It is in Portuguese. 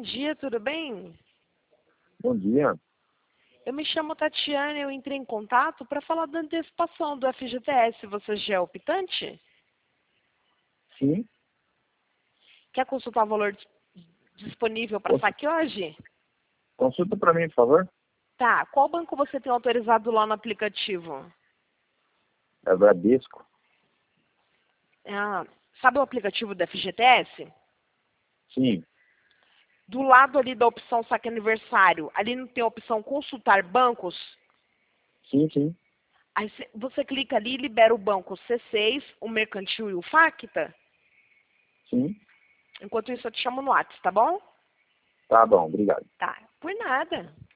dia, tudo bem? Bom dia. Eu me chamo Tatiana e eu entrei em contato para falar da antecipação do FGTS. Você já é optante? Sim, Quer consultar o valor disponível para saque hoje? consulta para mim, por favor. Tá. Qual banco você tem autorizado lá no aplicativo? É Bradesco. Ah, sabe o aplicativo do FGTS? Sim, Do lado ali da opção saque aniversário, ali não tem a opção consultar bancos? sim. Aí você clica ali e libera o banco C6, o Mercantil e o Facta. Sim. Enquanto isso, eu te chamo no WhatsApp, tá bom? Tá bom, obrigado. Tá. Por nada.